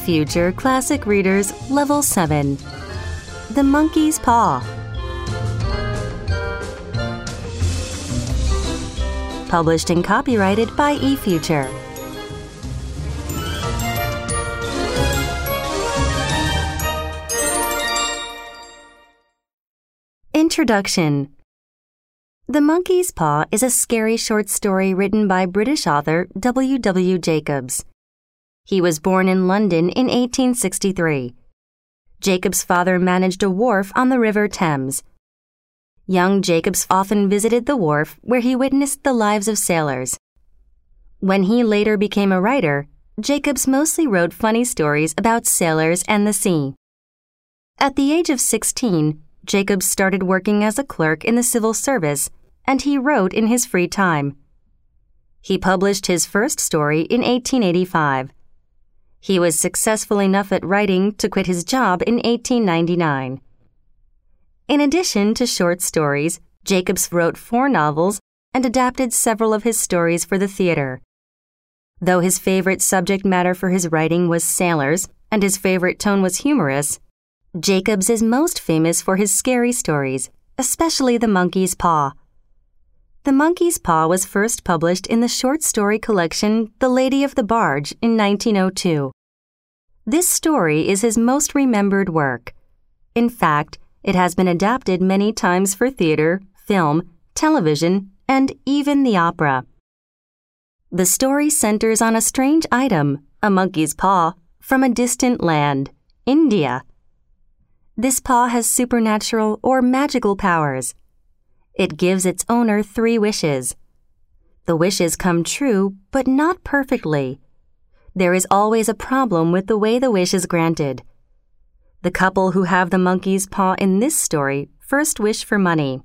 eFuture Classic Readers Level 7. The Monkey's Paw. Published and copyrighted by eFuture. Introduction. The Monkey's Paw is a scary short story written by British author W. W. Jacobs. He was born in London in 1863. Jacobs' father managed a wharf on the River Thames. Young Jacobs often visited the wharf where he witnessed the lives of sailors. When he later became a writer, Jacobs mostly wrote funny stories about sailors and the sea. At the age of 16, Jacobs started working as a clerk in the civil service, and he wrote in his free time. He published his first story in 1885. He was successful enough at writing to quit his job in 1899. In addition to short stories, Jacobs wrote 4 novels and adapted several of his stories for the theater. Though his favorite subject matter for his writing was sailors and his favorite tone was humorous, Jacobs is most famous for his scary stories, especially The Monkey's Paw. The Monkey's Paw was first published in the short story collection The Lady of the Barge in 1902. This story is his most remembered work. In fact, it has been adapted many times for theater, film, television, and even the opera. The story centers on a strange item, a monkey's paw, from a distant land, India. This paw has supernatural or magical powers. It gives its owner 3 wishes. The wishes come true, but not perfectly. There is always a problem with the way the wish is granted. The couple who have the monkey's paw in this story first wish for money.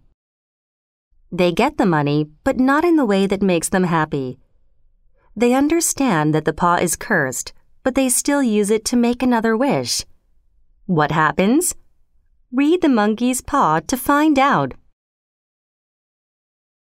They get the money, but not in the way that makes them happy. They understand that the paw is cursed, but they still use it to make another wish. What happens? Read The Monkey's Paw to find out.